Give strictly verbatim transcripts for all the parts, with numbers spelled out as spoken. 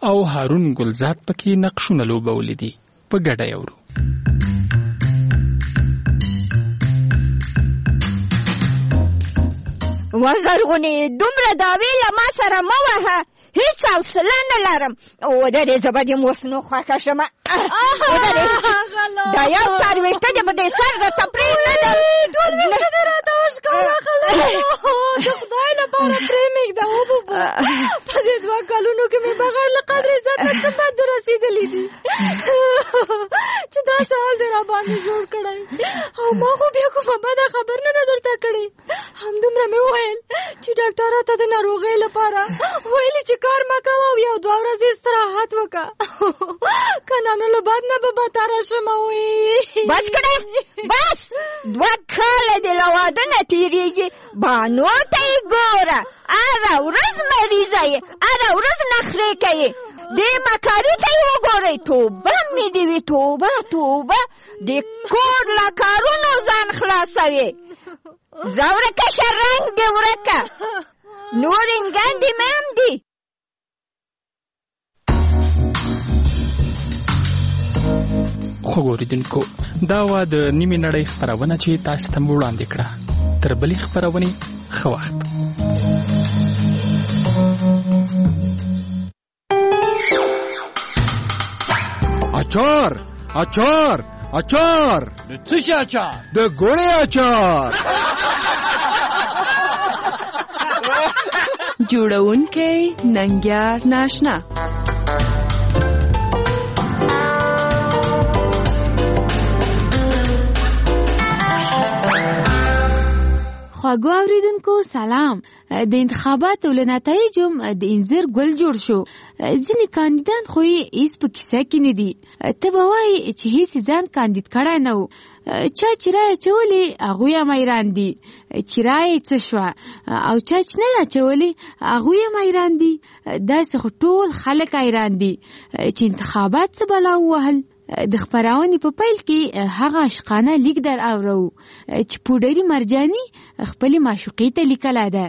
او هارون ګلزاد پکې نقشونه لوبولې دي. په ګډه یورو. وزرغونې دومره دعوې له ما سره مه وهه، هېڅ حوصله نه لرم. ودرې زه به دې اوس نو خوښه شم. دا یو تار ویښته دې په دې سر درته پرېږدم. ټول ویښته دې راته وښکاره خلکو. د خدای لپاره پرې مېږده وبوبو. په دې دوه کلونو کې مې بغیر له قدر عزته څه بد رسېدلي دي چې دا سهال دې راباندې جوړ کړی. او ما خو بیا کومه بده خبر نه ده درته کړې. همدومره مې وویل چې ډاکټر راته د ناروغۍ لپاره ویلي چې کار مه کوه او یو دوه ورځې استراحت وکړه، که نه نو له بد نه به بدتره شم. بس کړه، بس دوه کاله دې له واده نه تېرېږي. بانو ته یې ګوره، هره ورځ مریضه یې، هره ورځ نخرې کوي. دې مکاري ته یې وګورئ، توبه مې دې وي، توبه توبه. د کور له کارونو ځان خلاصوي. زه ورکه شه، رنګ دې ورکه، نور انګندې مې هم دي. خوږ اورېدونکو، دا وه د نیمې نړۍ خپرونه چې تاسو ته مو وړاندې کړه. تر بلې خپرونې ښه وخت. اچار اچار اچار. د څه شي اچار؟ د ګوړې اچار. جوړونکی ننګیار ناشنا. خواږو اوریدونکو سلام. د انتخاباتو له نتایجو د انځر ګل جوړ شو. ځینې کاندیدان خو یې هېڅ په کیسه کې نه دي. ته به وایې چې هېڅ ځان کاندید کړی نه و. چا چې رایه اچولې هغوی هم حیران دي چې رایه څه شوه، او چا چې نه ده اچولې هغوی هم حیران دي. داسې خو ټول خلک حیران دي چې انتخابات څه بلا ووهل. د خپرونې په پیل کې هغه عشقانه لیک در اورو چې پوډري مرجاني خپلې معشوقې ته لیکله ده.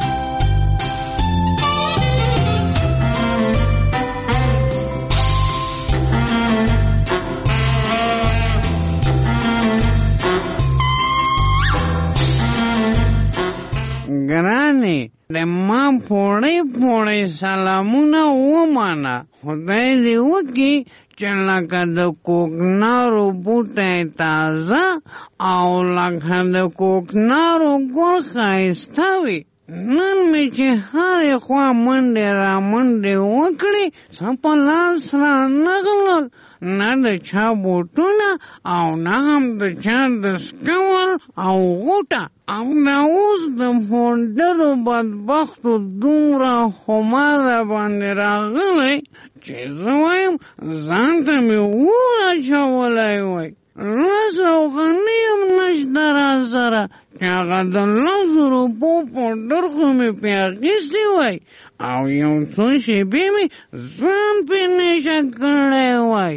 ګرانې د ما پوړی پوړی سلامونه ومانه. خدای دې وکړي چې لکه د کوکنارو بوټی تازه او لکه د کوکنارو ګل ښایسته وي. نن مې چې هرې خوا منډې را منډې وکړې، څه په لاس را نغلل، نه د چا بوټونه او نه هم د چا دستکول او غوټه. او دا اوس د پوډرو بدبختو دومره خماره باندې راغلی چې زه وایم ځان ته مې اور اچولی وای. لس اوغانۍ هم نشته را سره چې هغه د لسو روپو پوډر خو مې پې اخیستې وای، او یو څو شېبې مې ځان پې نشه کړی وای.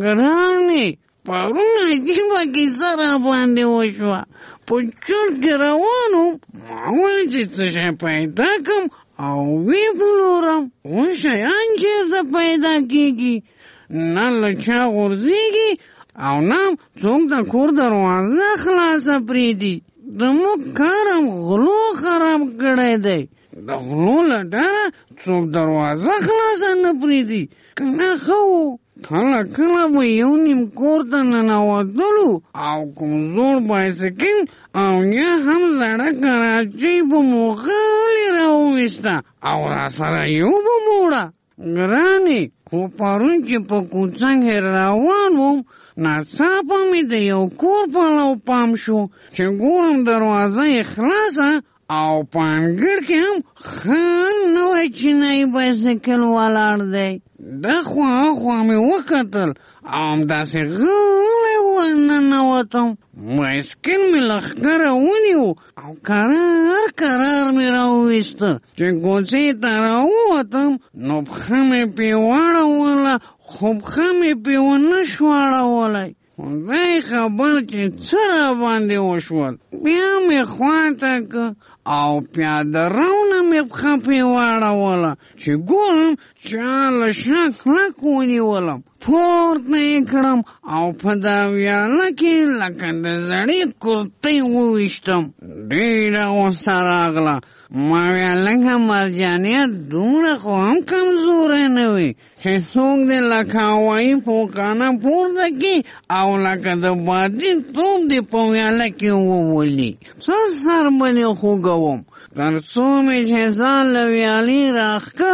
ګرانې پرون عجیبه کیسه را باندې وشوه. په چرګ کې روان وم، ما ویل چې څه شی پیدا کړم او وی پلورم. اوس شیان چېرته پیدا کېږي؟ نه له چا غورځېږي او نه څوک د کور دروازه خلاصه پرېږدي. زموږ کار هم غلو خراب کړی دی. د غلو له ډاره څوک دروازه خلاصه نه پرېږدي. که نه ښه و، کله کله به یو نیم کور ته ننوتلو او کوم زوړ بایسکل او یا هم زړه کراچۍ به مو غلې راوویسته او را سره یو به مو وړه. ګرانې خو پرون چې په کوڅه کې روان وم، ناڅاپه مې د یو کور پلو پام شو چې ګورم دروازه یې خلاصه او په انګړ کې هم ښه نوی چینایي بایسکل ولاړ دی. دا خوا خوا مې وکتل او همداسې غلی ورننوتم. بایسکل مې له ښکره ونیو او کرار کرار مې راوویسته. چې کوڅې ته راووتم نو پښه مې پې واړوله، خو پښه مې پې ونه شوه اړولی. خدای خبر چې څه راباندې وشول. بیا مې خواته که او پیاده روانه مې پښه پې واړوله چې ګورم چا له شا کلک ونیولم. پورته یې کړم او په دا ویاله کې لکه د زړې کورتۍ وویشتم. ډېره غوسه راغله. ما ویل لکه مرجانیه دومره خو هم کمزوری نه وي چې څوک دې لکه هوایي پوکانه پورته کړي او لکه د بادي توپ دې په ویاله کې وولي. څه سر به دې خوږوم تر څو مې چې ځان له ویالې راښکه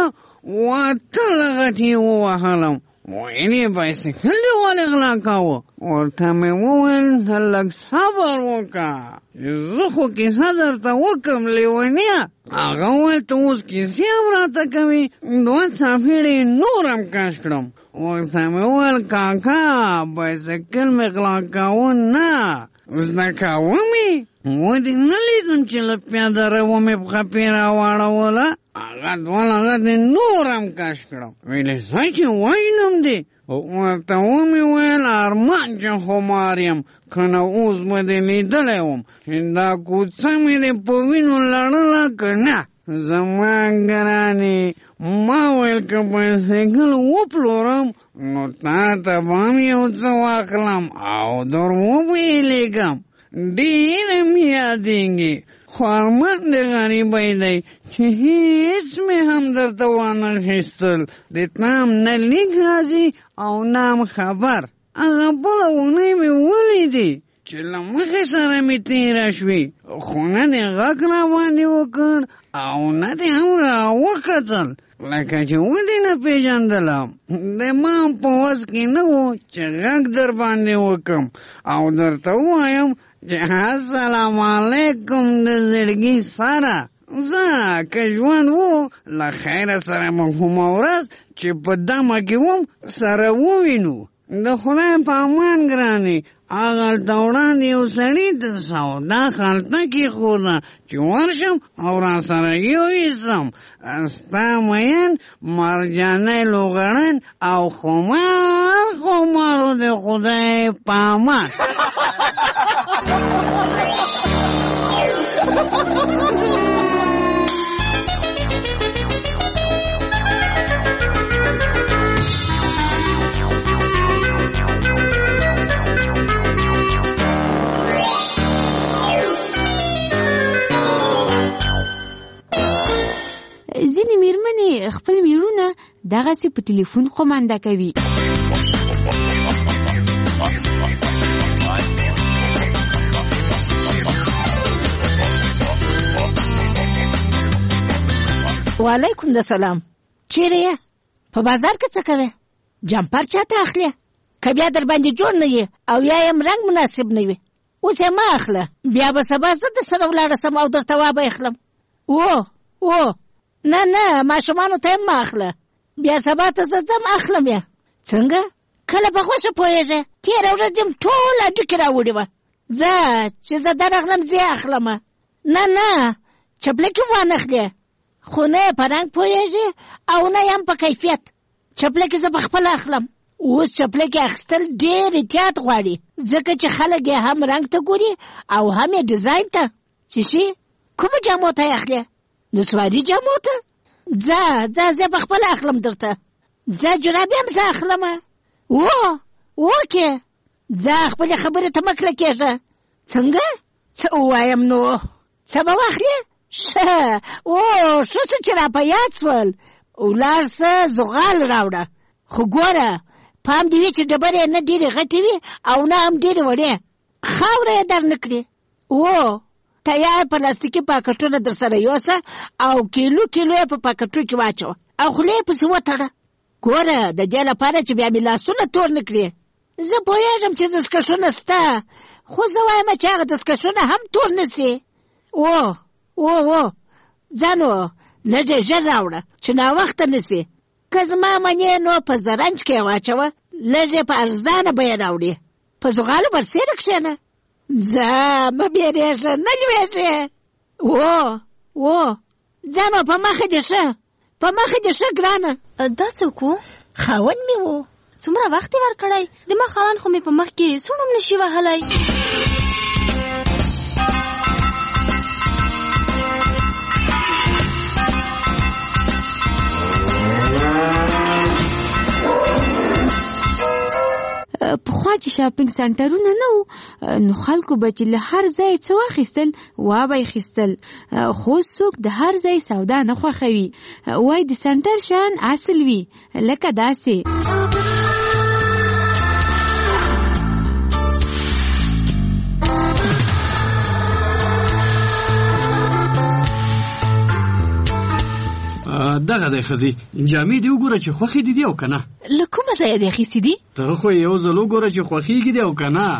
واته لغتې ووهلم. وینې بایسکل دې ولې غلا کاوه؟ ورته مې وویل لږ صبر وکړه زه خو کیسه درته وکړم لیونیه. هغه وویل ته اوس کیسې هم راته کوې؟ دوه څاپېړې نور هم کش کړم. ورته مې وویل کاکا بایسکل مې غلا کاوه نه زده کوه مې. ودې نه لیدم چې له پیاده روه مې پښه پې راواړوله. هغه دوه لغتې نور هم کش کړم. ویلې ځه چې وژنم دې. ورته ومې ویل ارمان چې خمار یم که نه اوس به دې لیدلی وم چې دا کوڅه مې دې په وینو لړله که نه. زما ګرانې ما ویل که بایسکل وپلورم نو تا ته به هم یو څه واخلم او در وبهېلېږم. ډېره مې یادېږي خو ارمان د غریبۍ دی چې هېڅ مې هم درته وانخیستل. د تا هم نه لیک راځي او نه هم خبر. هغه بله اونۍ مې ولیدې چې له مخې سره مې تېره شوې خو نه دې غږ راباندې وکړ او نه دې هم راوکتل لکه چې ودې نه پېژندلم. د ما هم په وس کې نه و چې غږ در باندې وکړم او درته ووایم چې السلام علیکم د زړګي سره. زه که ژوند و له خیره سره مو کومه ورځ چې په دمه کې وم سره ووینو. د خدای په امان ګرانې هغلته وړاندې یو سړي د سودا خلطه کېښوده چې ورشم او را سره یویسم. ستا مین مرجانی لوغړن او خمار خمارو د خدای په امان. ځینې مېرمنې خپل میړونه دغسې په ټلیفون قومانده کوي. وعلیکم د سلام. چیرې یې؟ په بازار کې څه کوې؟ جمپر چاته اخلې؟ که بیا در باندې جوړ نه یې او یا یم رنګ مناسب نه وي اوس یې مه اخله. بیا به سبا زه در سره ولاړه سم او درته وابه اخلم. و و نه نه ماشومانو ته یې مه اخله. بیا سبا ته زه ځم اخلم یې. څنګه؟ کله په غوښه پوهېږې؟ تېره ورځ یم ټوله ډوکې راوړې وه. ځه چې زه درغلم زه یې اخلمه. نه نه چپلکې وانخلې خو نه یې په رنګ پوهېږې او نه یې هم په کیفیت. چپلکې زه په خپله اخلم. اوس چپلکې اخیستل ډېر احتیاط غواړي ځکه چې خلک یې هم رنګ ته ګوري او هم یې ډیزاین ته. چې شي کومو جامو ته یې اخلې؟ نسواري جامو ته؟ ځه ځه زه په خپله اخلم درته. ځه جرابې هم زه اخلمه. و وکې ځه خپلې خبرې ته مه کلکېږه. څنګه؟ څه ووایم نو؟ څه به واخلې؟ ښه او ښه څه چې را په یاد سول. ولاړ څه زغال راوړه. خو ګوره پام دې وي چې ډبرې نه ډېرې غټې وي او نه هم ډېرې وړې. خاوره یې در نه کړي. و تیار پلاستیکي پاکټونه در سره یوسه او کیلو کیلو یې په پاکټو کې واچوه او خولې یې پسې وتړه. ګوره د دې لپاره چې بیا مې لاسونه تور نه کړي. زه پوهېږم چې دستکشونه سته خو زه وایم چې هغه دستکشونه هم تور نه سي. و و و ځه نو لږ یې ژر راوړه چې ناوخته نه سي. که زما منې نو په زرنج کې یې واچوه لږ یې په ارزانه بیه راوړي. په زغالو برسېره کښېنه. ځه مه بیرېږه نه لوېږې. و و ځه نو په مخه دې ښه په مخه دې ښه ګرانه. دا څوک و؟ خاوند مې و. څومره وخت یې ورکړی د ما خالان خو مې په مخ کې سوڼم نشي وهلی. پخوا چې شاپینګ سنټرونه نه وو نو خلکو به چې له هر ځای څه واخیستل وا به یې خیستل، خو څوک د هر ځای سودا نه خوښوي، وایي د سنټر شیان اصل وي لکه داسې. دغه دی ښځې جامې دې وګوره چې خوښې دي دي او که نه. له کومه ځایه دې اخیستې دي؟ ته خو یو ځل وګوره چې خوښېږي دي او که نه.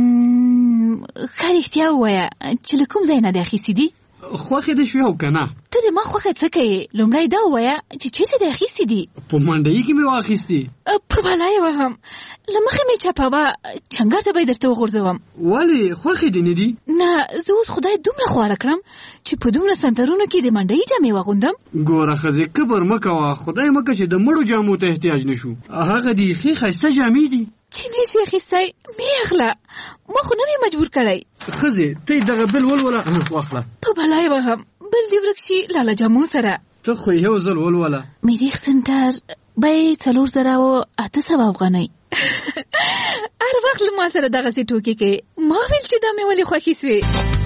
ښه رښتیا ووایه چې له کوم ځای نه دې اخیستې دي؟ خوښې دې شوې او که نه؟ ته د ما خوښه څه کوې؟ لومړی دا ووایه چې چېرته دې اخیستې دي؟ په منډیي کې مې واخیستې. په بلا یې وهم، له مخې مې چپوه، چنګر ته به یې درته وغورځوم. ولې خوښې دې نه دي؟ نه، زه اوس خدای دومره خواره کړم چې په دومره سنټرونو کې د منډیي جامې واغوندم. ګوره ښځې کبر مه کوه، خدای مکه چې د مړو جامو ته احتیاج نه شو. هغه دې ښې ښایسته جامې دي چې نه شي اخیستی. مې اخله، ما خو نه مې مجبور کړی. ښځې ته یې دغه بل ولوله واخله. په بلا یې وهم، بل دې ورک شي لاله جامو سره. ته خو یو ځل ولوله. مریخ سنټر بیې څلور زره او اته سوه افغانۍ. هر وخت له ما سره دغسې ټوکې کوې. ما ویل چې دا مې ولې خوښې سوې.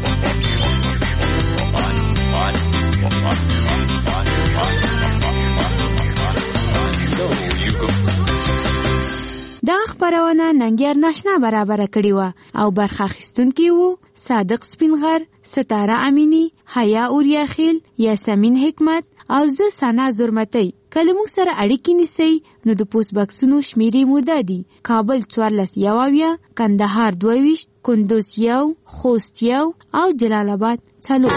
دا خبرونه ننګیار ناشنا برابره کړې وه او برخه اخیستونکي وو صادق سپینغر، ستاره امینی، حیا اوریاخیل، یاسمین حکمت او زه ثنا زرمتی. کله موږ سره اړیکې نیسئ نو د پوسټ بکسونو شمیرې مو دا دي: کابل څوارلس یو اویا، کندهار دوه ویشت، کندوز یو، خوست یو او جلال آباد څلور.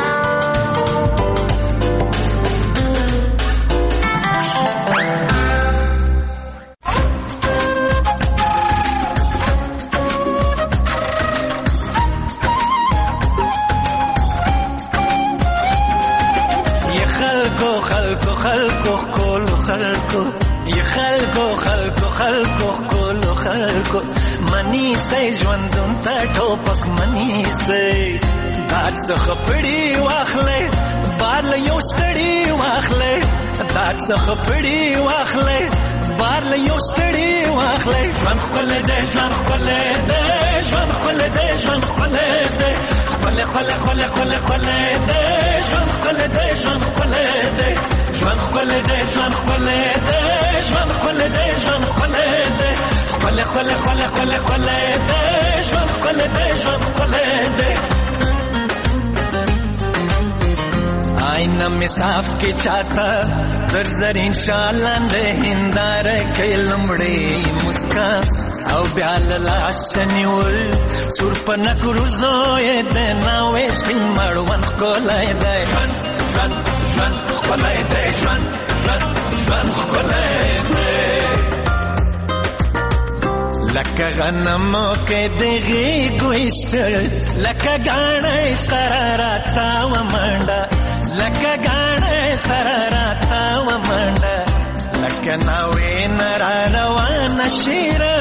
خلکو خلکو کولو خلکو ی خلکو خلکو خلکو کولو خلکو منی سي ژوندون ته ټوپک منی سي دات څخه پړی واخلې بار له یو ستړی واخلې دات څخه پړی واخلې بار له یو ستړی واخلې ژوند خپل دې ژوند خپل دې ژوند خپل دې ژوند خپل دې خپل خپل خپل خپل خپل دې ژوند خپل دې ژوند خپل دې ژوند خپل دې ژوند خپل دې ژوند خپل دې ژوند خپل دې خپل خپل خپل خپل خپل دې ژوند خپل دې ژوند خپل دې آئینه می صاف کې چاته در زرین شالاندې هندار کې لمړې مسکا او بیا لاس نیول سور په نکرو زوی دې ناوې سپین مړوند ښکلی دی ژوند ژوند ژوند ښکلی دی ژوند ژوند ژوند ښکلی دی لکه غنمو کې د غېږو ایستل لکه ګاڼۍ سره راتاوه منډه لکه ګاڼۍ سره راتاوه منډه لکه ناوې نه را روانه شیره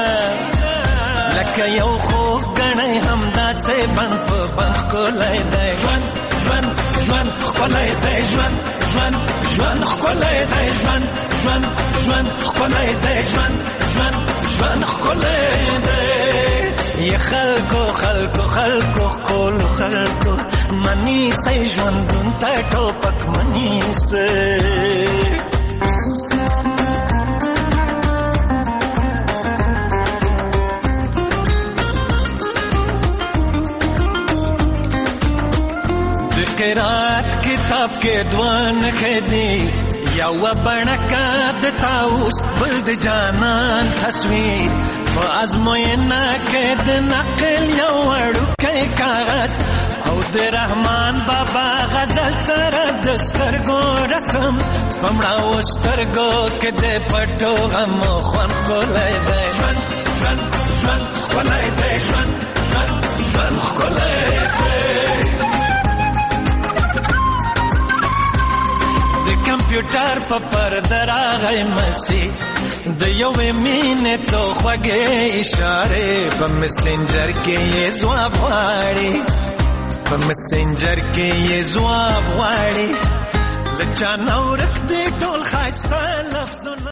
لکه یو خوږ ګڼۍ همداسې بند په بند ښکلی دی ژوند ژوند ژوند ښکلی دی ژوند ژوند ژوند ښکلی دی ژوند ژوند ژوند ښکلی دی ژوند ژوند ژوند ښکلی دی ی خلکو خلکو خلکو ښکلو خلکو منی سئ ژوندون ته ټوپک منی سئ قرات کتاب کې دوان خدي یو بڼکا د تاوس بل د جانان تصویر په ازموینه کې د نقل یو وړوکی کاغذ او د رحمان بابا غزل سره د سترګو رسم په مړاو سترګو کې د پټو غمو خوند ښکلی دی ژوند ژوند ژوند ښکلی دی ژوند ژوند ژوند ښکلی دی د کمپیوټر په پرده راغی مسیج د یوې مینې تو خوږې اشارې په مسنجر کې یې ځواب غواړي په مسنجر کې یې ځواب غواړي له چا نه ورک دی ټول ښایسته لفظونه